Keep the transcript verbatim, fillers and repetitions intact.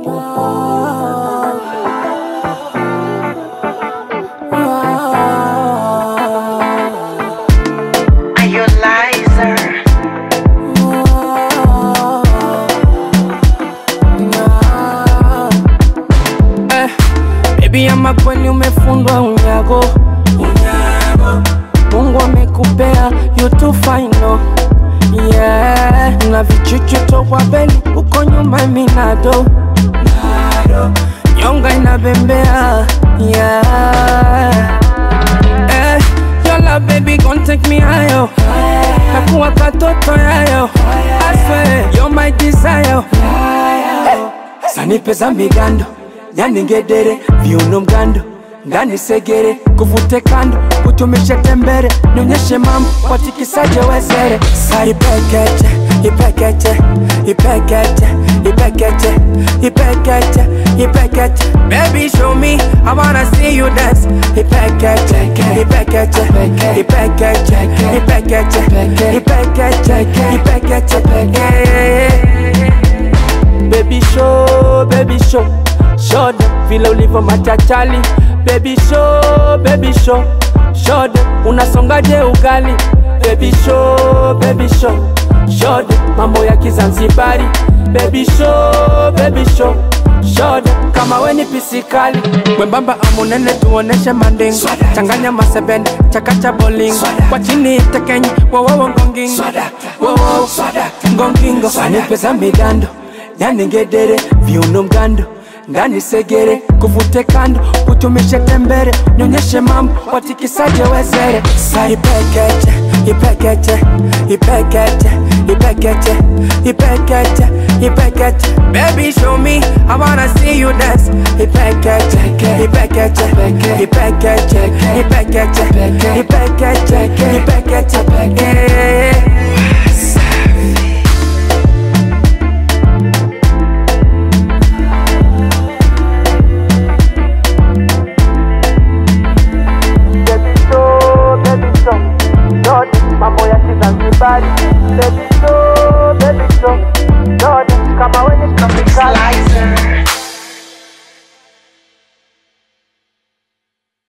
Ama kweli umefundwa unyago, unyago. Mungu amekupea you too fine, no. Yeah, na vichuchu tokwa beli uko nyuma minado, nado. Nyonga inabembea, yeah. Eh, your love baby gon' take me higher. Kakuwa katoto yayo, I swear you're my desire. Hey, sanipe za migando, yani ngedere, viuno mgando, ngani segere, kuvute kando, kutumishe tembere, nyonyeshe mambo, watikisaje wezere. Sa ipekeche, ipekeche, ipekeche, ipekeche, ipekeche, ipekeche. Baby show me, I wanna see you dance. Ipekeche, ipekeche, ipekeche, ipekeche, ipekeche, ipekeche, ipekeche. Baby show, baby show, show them vile ulivo machachali. Baby show, baby show, show them unasongaje ugali. Baby show, baby show, show them mambo ya Kizanzibari. Baby show, baby show, show them kama weni pisikali. Wembamba amunene tuoneshe manding, changanya masebende, chakacha bowling. Kwa chini tekenyi, wowowo ngongingo, wowowo ngongingo. Sanipe za migando, yani ngedere, viuno mgando, ngani segere, kuvute kando, kutumishe tembere, nyonyeshe mambo, watikisaje wezere. Sa ipekeche, ipekeche, ipekeche, ipekeche, ipekeche, ipekeche. Baby show me, I wanna see you dance. Ipekeche, ipekeche, ipekeche, ipekeche, ipekeche, ipekeche, ipekeche. Mambo ya Kizanzibari. Baby so, baby so, Jordan kama wenye tropical.